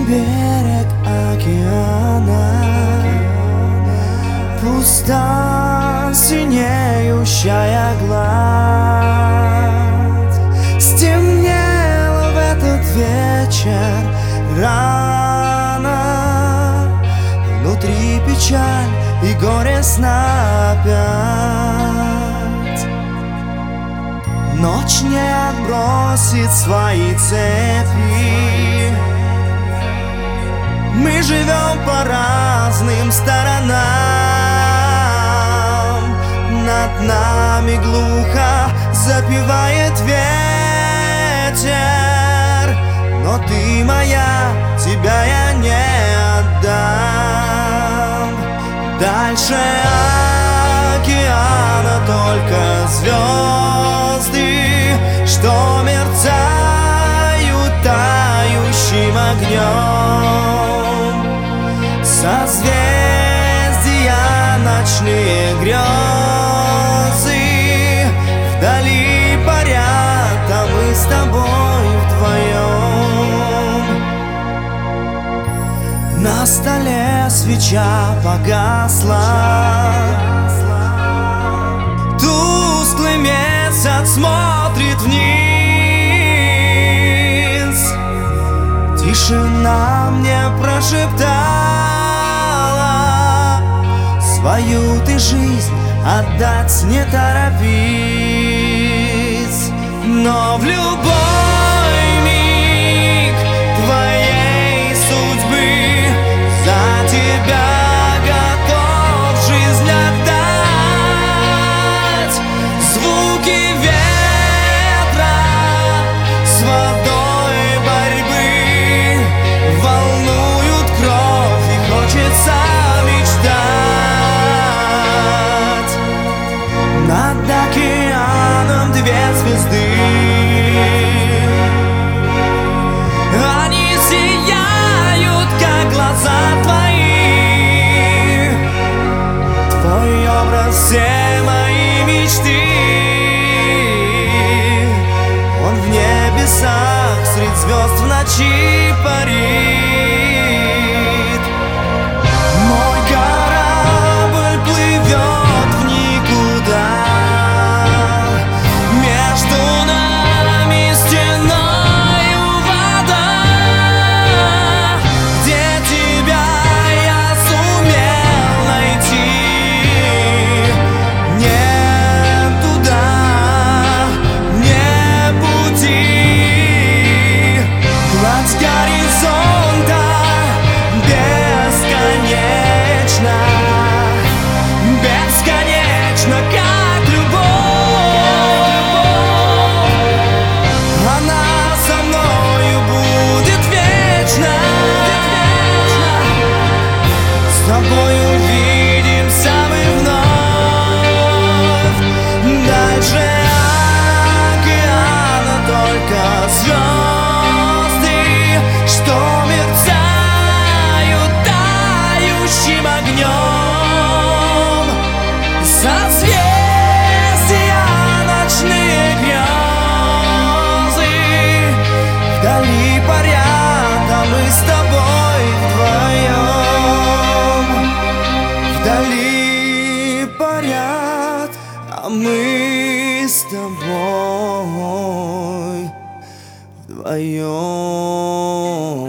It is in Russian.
берег океана, пуста синеющая гладь. Стемнело в этот вечер рано, внутри печаль и горестно опять. Ночь не отбросит свои цепи, мы живем по разным сторонам. Над нами глухо запевает ветер, но ты моя, тебя я не отдам. Дальше океана только звезды, что мерцают тающим огнем. Созвездия, ночные грезы вдали парят, а мы с тобой вдвоем. На столе свеча погасла, тусклый месяц смотрит вниз. Тишина мне прошептала: свою ты жизнь отдать не торопись. Но в любой миг твоей судьбы за тебя готов жизнь отдать. Звуки ветра с водой борьбы волнуют кровь, и хочется мечтать. Над океаном две звезды, они сияют, как глаза твои. Твой образ все мои мечты, он в небесах средь звезд в ночи парит. Мой корабль плывет в никуда, между нами стеною вода. Где тебя я сумел найти? Нет туда, нет пути. Гладь горизонта бесконечно, бесконечно, как любовь. Она со мною будет вечно. С тобой увидимся мы вновь. Дальше океана только звезды, что мерцают тающим огнем. Созвездия, ночные грезы вдали парят, а мы с тобой вдвоем. Вдали парят, а мы с тобой вдвоем.